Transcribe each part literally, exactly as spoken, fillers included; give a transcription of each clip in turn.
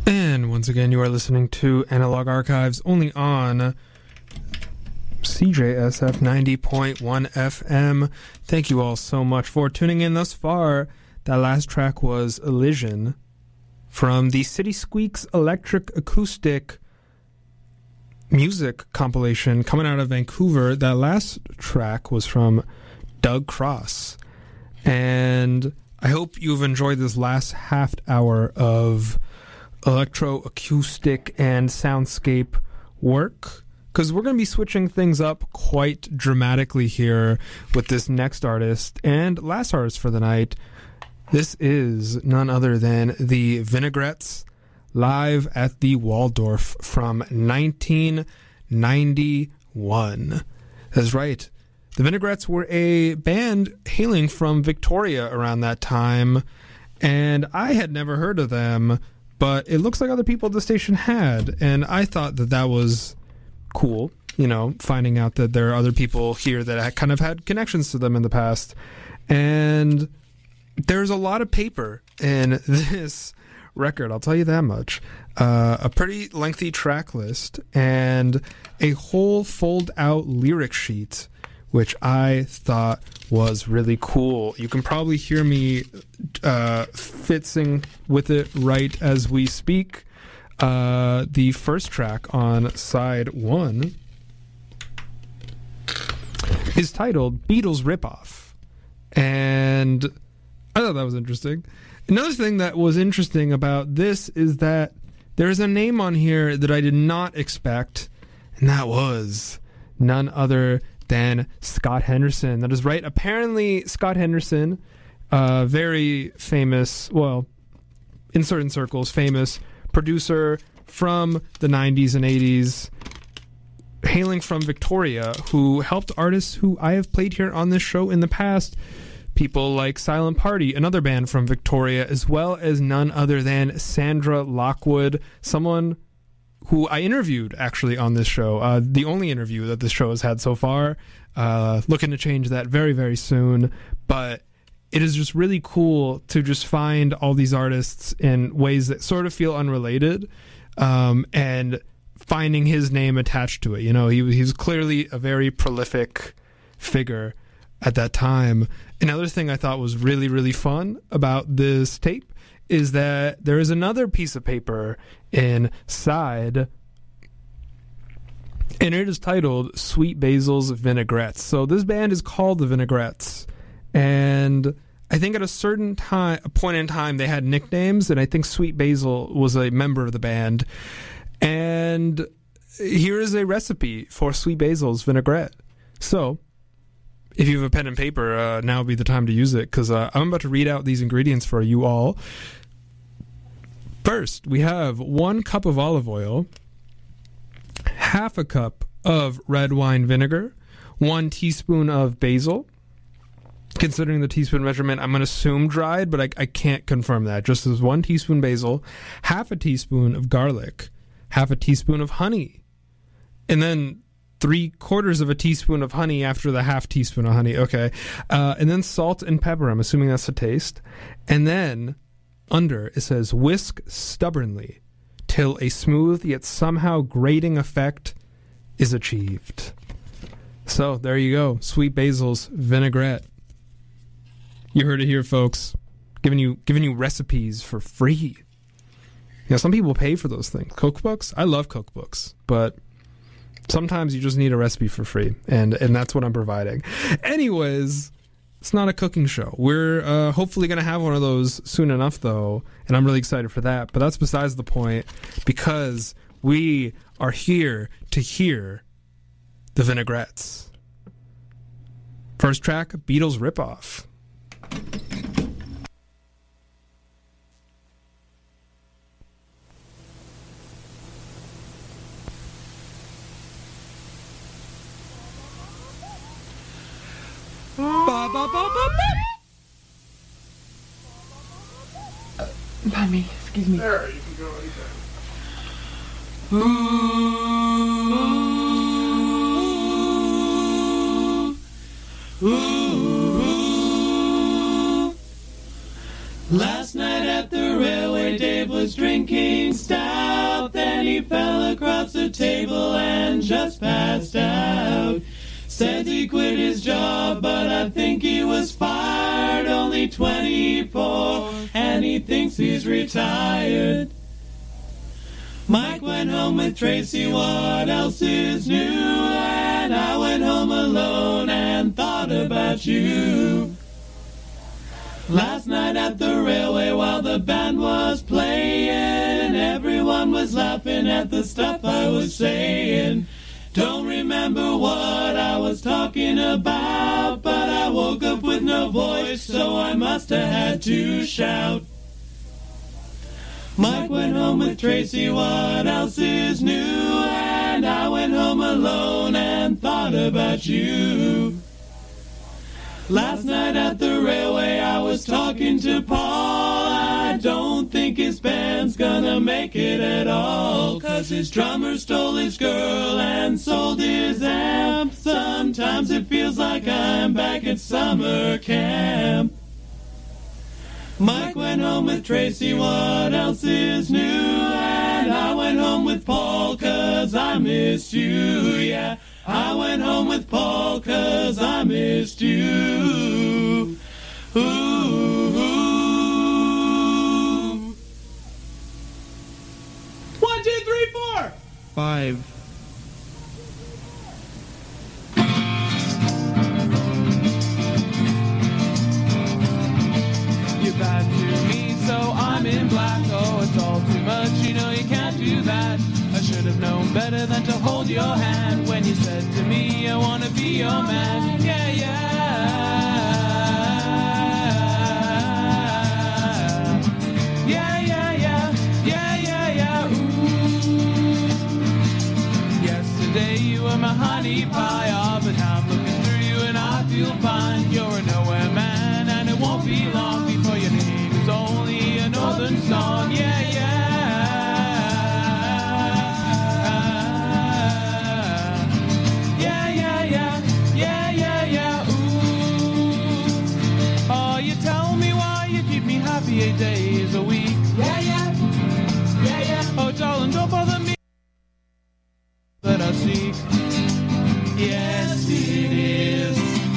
And once again, you are listening to Analog Archives only on C J S F ninety point one F M. Thank you all so much for tuning in thus far. That last track was Elision from the City Squeaks Electric Acoustic Music compilation coming out of Vancouver. That last track was from Doug Cross. And I hope you've enjoyed this last half hour of electroacoustic and soundscape work, because we're going to be switching things up quite dramatically here with this next artist and last artist for the night. This is none other than the Vinaigrettes live at the Waldorf from nineteen ninety-one. That's right. The Vinaigrettes were a band hailing from Victoria around that time, and I had never heard of them, but it looks like other people at the station had, and I thought that that was cool, you know, finding out that there are other people here that I kind of had connections to them in the past. And there's a lot of paper in this record, I'll tell you that much. Uh, a pretty lengthy track list and a whole fold-out lyric sheet, which I thought was really cool. You can probably hear me uh, fitzing with it right as we speak. Uh, the first track on side one is titled Beatles Ripoff. And I thought that was interesting. Another thing that was interesting about this is that there's a name on here that I did not expect, and that was none other than Scott Henderson. That is right. Apparently, Scott Henderson, uh, very famous, well, in certain circles, famous producer from the nineties and eighties, hailing from Victoria, who helped artists who I have played here on this show in the past. People like Silent Party, another band from Victoria, as well as none other than Sandra Lockwood, someone who I interviewed actually on this show, uh, the only interview that this show has had so far. Uh, looking to change that very, very soon. But it is just really cool to just find all these artists in ways that sort of feel unrelated, um, and finding his name attached to it. You know, he, he was clearly a very prolific figure at that time. Another thing I thought was really, really fun about this tape is that there is another piece of paper inside, and it is titled Sweet Basil's Vinaigrettes. So this band is called the Vinaigrettes, and I think at a certain time, a point in time, they had nicknames, and I think Sweet Basil was a member of the band. And here is a recipe for Sweet Basil's vinaigrette. So if you have a pen and paper, uh, now would be the time to use it, because uh, I'm about to read out these ingredients for you all. First, we have one cup of olive oil, half a cup of red wine vinegar, one teaspoon of basil. Considering the teaspoon measurement, I'm going to assume dried, but I, I can't confirm that. Just as one teaspoon basil, half a teaspoon of garlic, half a teaspoon of honey, and then three quarters of a teaspoon of honey after the half teaspoon of honey. Okay. Uh, and then salt and pepper. I'm assuming that's the taste. And then under, it says, whisk stubbornly till a smooth yet somehow grating effect is achieved. So there you go. Sweet Basil's vinaigrette. You heard it here, folks. Giving you giving you recipes for free. You know, some people pay for those things. Cookbooks? I love cookbooks, but sometimes you just need a recipe for free, and, and that's what I'm providing. Anyways, it's not a cooking show. We're uh, hopefully going to have one of those soon enough, though, and I'm really excited for that. But that's besides the point, because we are here to hear the Vinaigrettes. First track, Beatles Ripoff. Ba, ba, ba, ba, ba. Uh, pardon me, excuse me. There, you can go anytime. Ooh, ooh, ooh. Last night at the railway, Dave was drinking. drinking stout. Then he fell across the table and just passed out. Says he quit his job, but I think he was fired. Only twenty-four, and he thinks he's retired. Mike went home with Tracy, what else is new? And I went home alone and thought about you. Last night at the railway while the band was playing, everyone was laughing at the stuff I was saying. Don't remember what I was talking about, but I woke up with no voice, so I must have had to shout. Mike went home with Tracy, what else is new? And I went home alone and thought about you. Last night at the railway I was talking to Paul. I don't think his band's gonna make it at all, 'cause his drummer stole his girl and sold his amp. Sometimes it feels like I'm back at summer camp. Mike went home with Tracy, what else is new? And I went home with Paul, 'cause I missed you, yeah. I went home with Paul, 'cause I missed you. Ooh, ooh. One, two, three, four. Five. You're bad to me, so I'm in black. Oh, it's all too much, you know you can't do that. I should have known better than to hold your hand when you said to me, I want to be your man. Yeah, yeah. Yeah, yeah, yeah. Yeah, yeah, yeah. Ooh. Yesterday you were my honey pie, oh, but now I'm looking through you and I feel fine. You're a nowhere man, and it won't be long before your name is only a northern song. Yeah, yeah. Eight days a week. Yeah, yeah. Yeah, yeah. Oh, darling, don't bother me. That I seek. Yes, it is.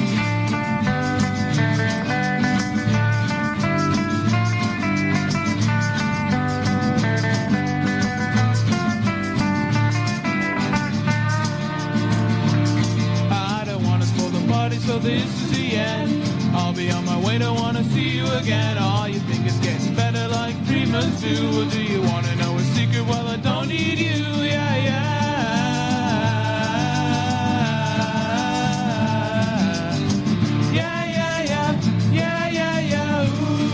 I don't want to spoil the party, so this is the end. I'll be on my way, don't want to see you again. All you think is getting better like dreamers do. Or do you want to know a secret? Well, I don't need you, yeah, yeah. Yeah, yeah, yeah, yeah, yeah, yeah,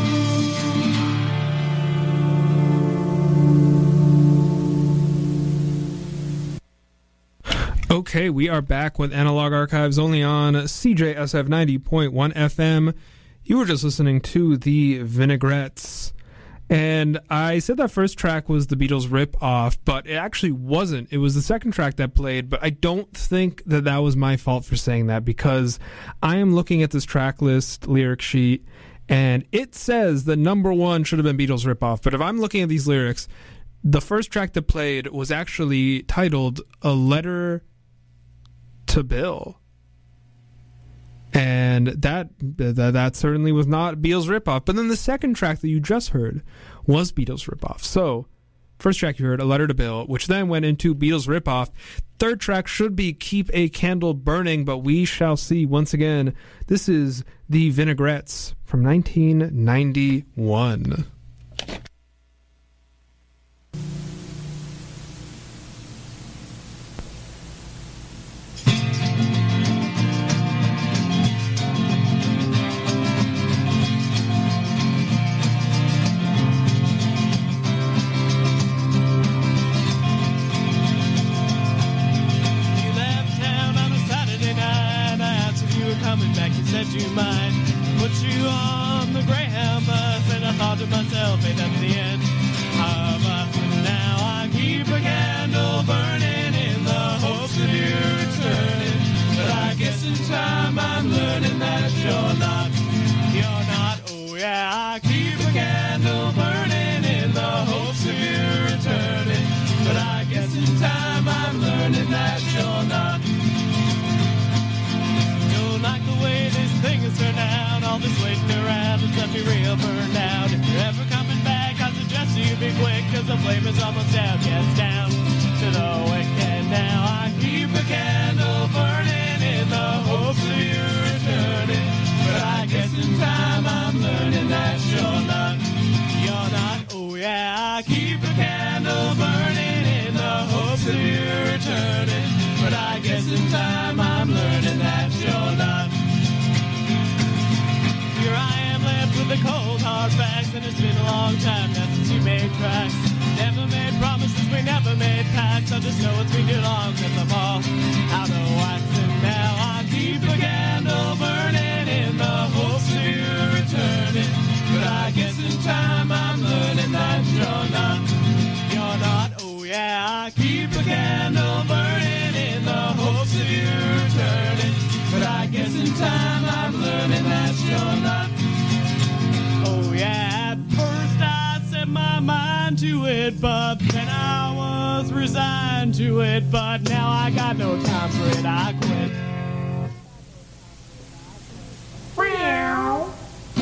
ooh. Okay, we are back with Analog Archives only on C J S F ninety point one F M. You were just listening to the Vinaigrettes. And I said that first track was the Beatles rip-off, but it actually wasn't. It was the second track that played, but I don't think that that was my fault for saying that, because I am looking at this track list lyric sheet, and it says that number one should have been Beatles rip-off. But if I'm looking at these lyrics, the first track that played was actually titled A Letter to Bill. And that, that that certainly was not Beatles ripoff. But then the second track that you just heard was Beatles ripoff. So, first track you heard, A Letter to Bill, which then went into Beatles ripoff. Third track should be Keep a Candle Burning, but we shall see. Once again, this is the Vinaigrettes from nineteen ninety-one. You mind, put you on the Greyhound bus, and I thought to myself, real burned out. If you're ever coming back, I suggest you be quick, cause the flame is almost out. Gets down to the wicked now. I keep a candle burning in the hopes of you returning. But I guess in time I'm learning that you're not, you're not. Oh yeah, I keep a candle burning in the hopes of you returning. But I guess in time I'm learning that you're not. Here I am left with the cold hard facts, and it's been a long time now since you made tracks. Never made promises, we never made pacts. I just know it's been too long cause I'm all out of wax. And now I keep a candle burning in the hopes of you returning. But I guess in time I'm learning that you're not, you're not. Oh yeah, I keep a candle burning in the hopes of you returning. But I guess in time I'm learning that you're not. Oh yeah, at first I set my mind to it, but then I was resigned to it. But now I got no time for it, I quit. Meow.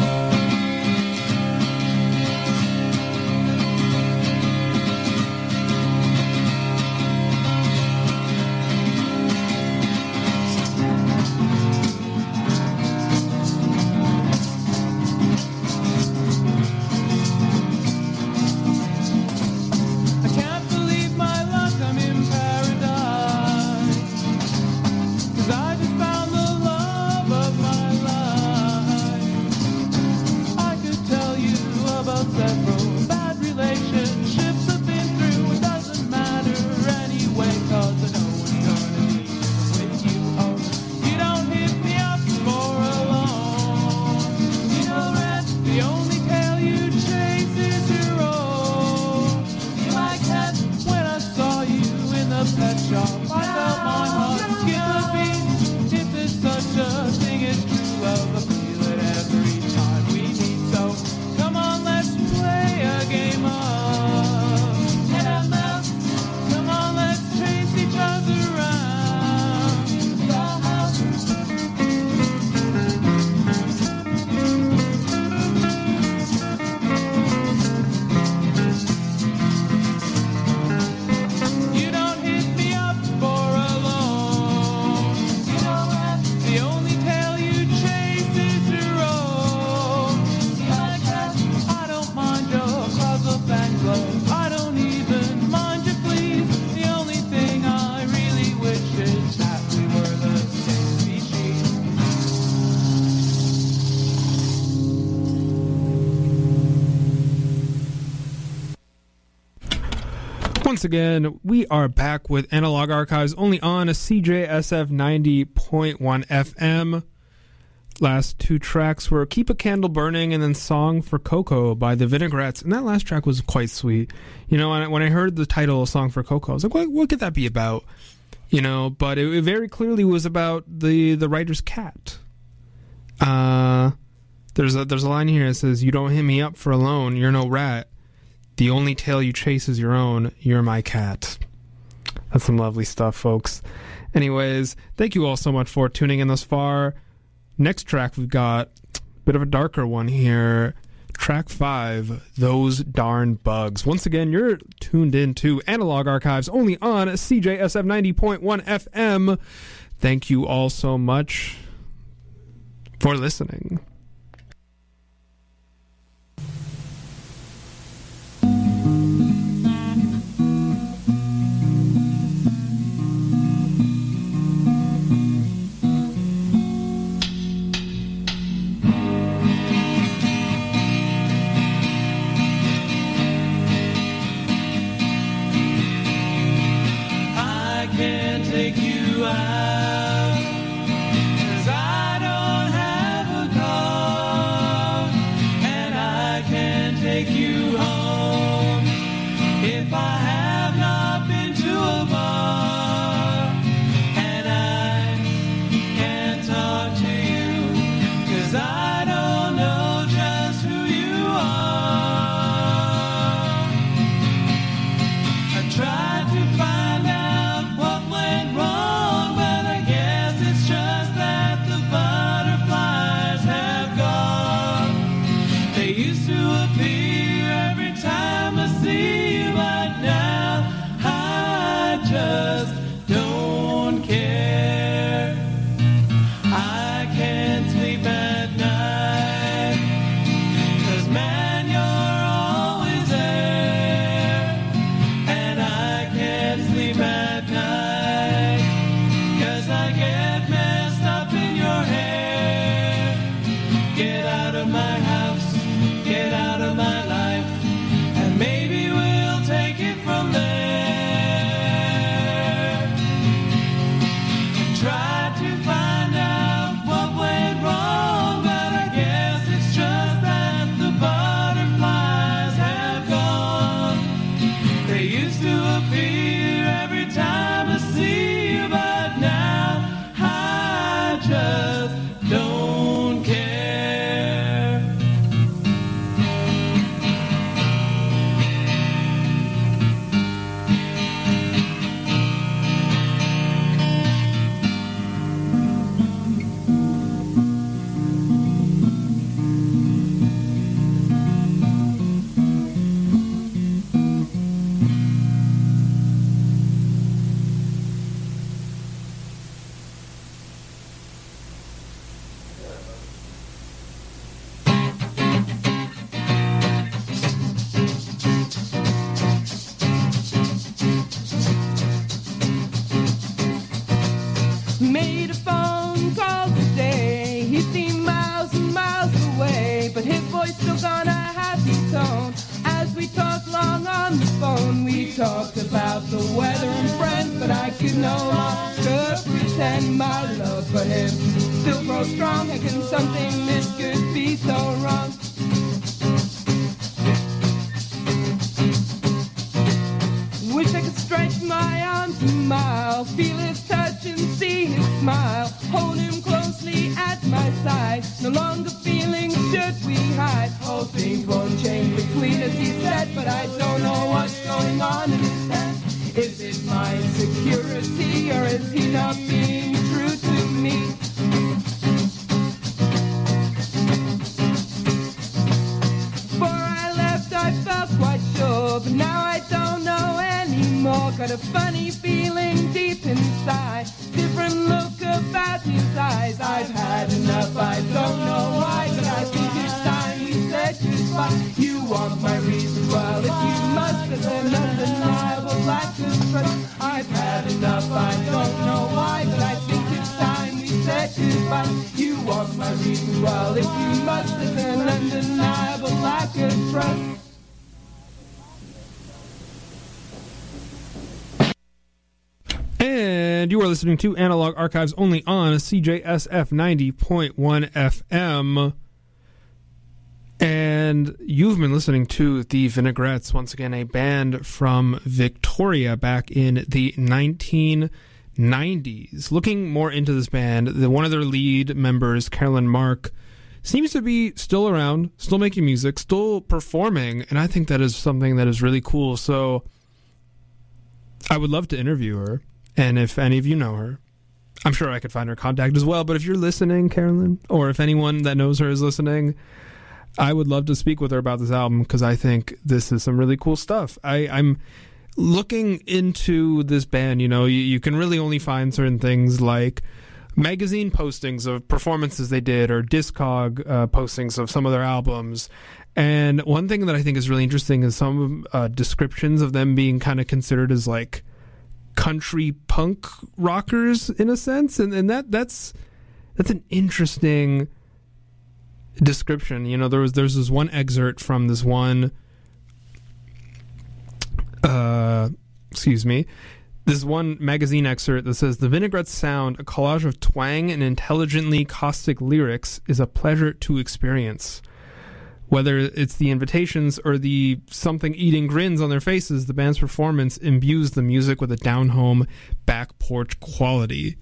Once again, we are back with Analog Archives only on a C J S F ninety point one F M. Last two tracks were Keep a Candle Burning and then Song for Coco by the Vinaigrettes. And that last track was quite sweet. You know, when I, when I heard the title of Song for Coco, I was like, what, what could that be about? You know, but it, it very clearly was about the, the writer's cat. Uh, there's a, there's a line here that says, "You don't hit me up for a loan, you're no rat. The only tail you chase is your own. You're my cat." That's some lovely stuff, folks. Anyways, thank you all so much for tuning in thus far. Next track, we've got a bit of a darker one here. Track five, Those Darn Bugs. Once again, you're tuned in to Analog Archives only on C J S F ninety point one F M. Thank you all so much for listening. Take you out, 'cause I don't have a car. took on a happy tone. As we talked long on the phone, we talked about the weather and friends, but I could no longer pretend my love for him still grows strong. How can something this could be so wrong? Wish I could stretch my arms a mile, feel his touch and see his smile, hold him closely at my side, no longer feeling should we hide. All things won't change between us, he said, but I don't know what's going on in his head. Is it my insecurity, or is he not being true to me? Before I left I felt quite sure, but now I don't know anymore. Got a funny feeling deep inside, different look about his eyes. I've had enough, I don't know why, but I think it's time we said goodbye. You want my reasons, well, if you must, there's an undeniable lack of trust. I've had enough, I don't know why, but I think it's time we said goodbye. You want my reasons, well, if you must, there's an undeniable lack of trust. And you are listening to Analog Archives only on C J S F ninety point one F M. And you've been listening to the Vinaigrettes, once again a band from Victoria back in the nineteen nineties. Looking more into this band, the, one of their lead members, Carolyn Mark, seems to be still around, still making music, still performing, and I think that is something that is really cool. So I would love to interview her. And if any of you know her, I'm sure I could find her contact as well. But if you're listening, Carolyn, or if anyone that knows her is listening, I would love to speak with her about this album, because I think this is some really cool stuff. I, I'm looking into this band. You know, you, you can really only find certain things like magazine postings of performances they did, or Discog uh, postings of some of their albums. And one thing that I think is really interesting is some uh, descriptions of them being kind of considered as like country punk rockers in a sense, and and that that's that's an interesting description. You know, there was there's this one excerpt from this one uh excuse me this one magazine excerpt that says, "The Vinaigrettes sound, a collage of twang and intelligently caustic lyrics, is a pleasure to experience. Whether it's the invitations or the something-eating grins on their faces, the band's performance imbues the music with a down-home, back-porch quality."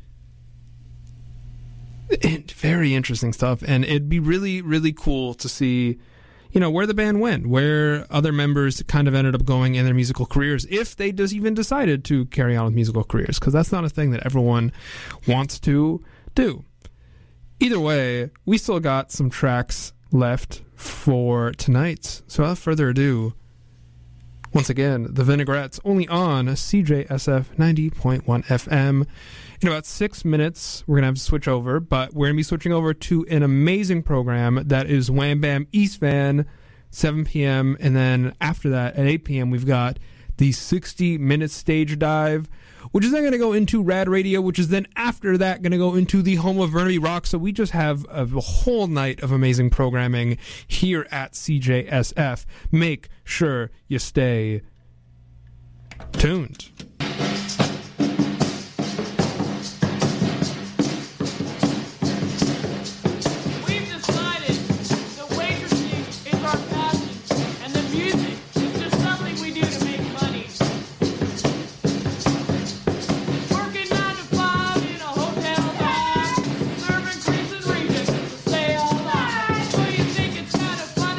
And very interesting stuff, and it'd be really, really cool to see, you know, where the band went, where other members kind of ended up going in their musical careers, if they just even decided to carry on with musical careers, because that's not a thing that everyone wants to do. Either way, we still got some tracks left for tonight. So without further ado, once again, the Vinaigrettes, only on C J S F ninety point one F M. In about six minutes, we're going to have to switch over, but we're going to be switching over to an amazing program that is Wham Bam East Van, seven p.m. And then after that, at eight p.m., we've got the sixty-minute stage dive, which is then going to go into Rad Radio, which is then after that going to go into the home of Burnaby Rock. So we just have a whole night of amazing programming here at C J S F. Make sure you stay tuned.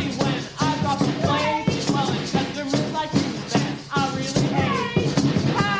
I really hate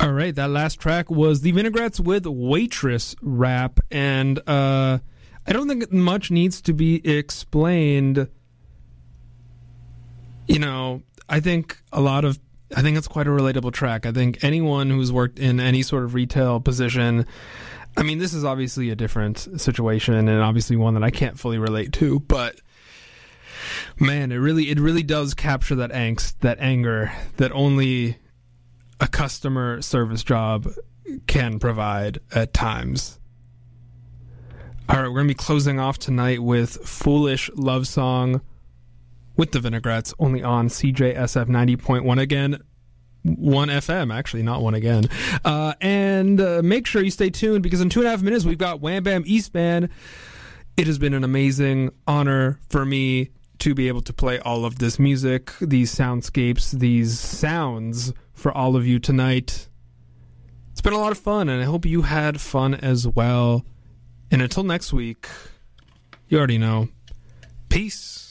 All right, that last track was the Vinaigrettes with Waitress Rap, and uh, I don't think much needs to be explained. You know, I think a lot of, I think it's quite a relatable track. I think anyone who's worked in any sort of retail position, I mean, this is obviously a different situation and obviously one that I can't fully relate to, but man, it really, it really does capture that angst, that anger that only a customer service job can provide at times. All right, we're going to be closing off tonight with Foolish Love Song with the Vinaigrettes, only on C J S F ninety point one again. one F M, actually, not one again. Uh, and uh, make sure you stay tuned, because in two and a half minutes, we've got Wham Bam Eastman. It has been an amazing honor for me to be able to play all of this music, these soundscapes, these sounds for all of you tonight. It's been a lot of fun, and I hope you had fun as well. And until next week, you already know. Peace.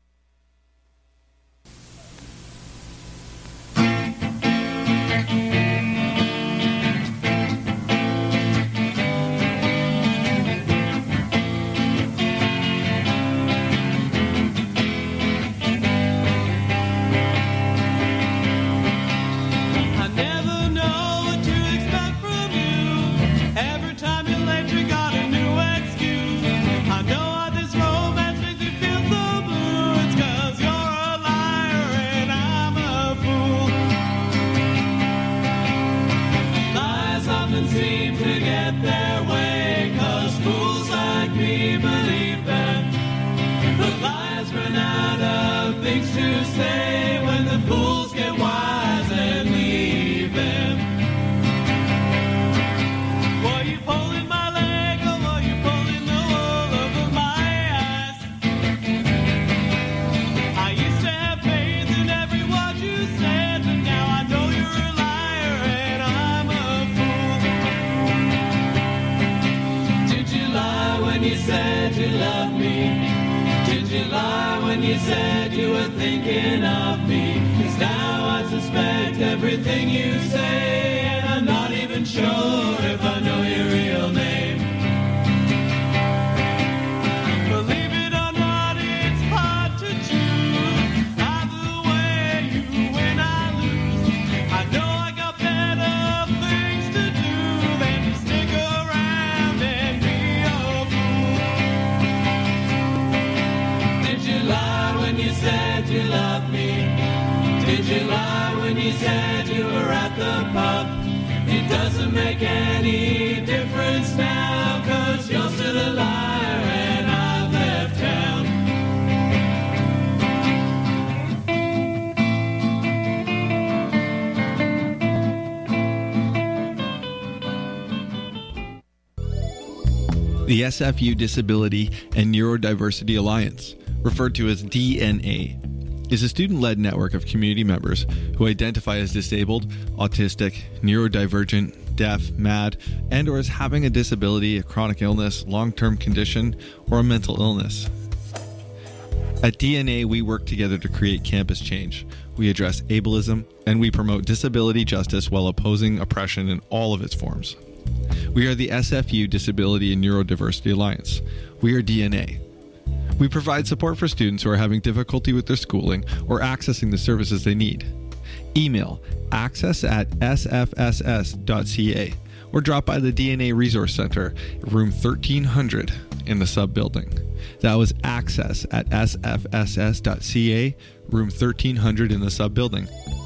Thinking of me, 'cause now I suspect everything you say, and I'm not even sure if I know your real name. Believe it or not, it's hard to choose either way, you win, I lose. I know I got better things to do than to stick around and be a fool. Did you lie when you said you loved me? Did you lie when you said you were at the pub? It doesn't make any difference now, 'cause you're still a liar and I've left town. The S F U Disability and Neurodiversity Alliance, referred to as D N A, is a student-led network of community members who identify as disabled, autistic, neurodivergent, deaf, mad, and or as having a disability, a chronic illness, long-term condition, or a mental illness. At D N A, we work together to create campus change. We address ableism, and we promote disability justice while opposing oppression in all of its forms. We are the S F U Disability and Neurodiversity Alliance. We are D N A. We provide support for students who are having difficulty with their schooling or accessing the services they need. Email access at s f s s dot c a or drop by the D N A Resource Center, room thirteen hundred in the sub-building. That was access at s f s s dot c a, room thirteen hundred in the sub-building.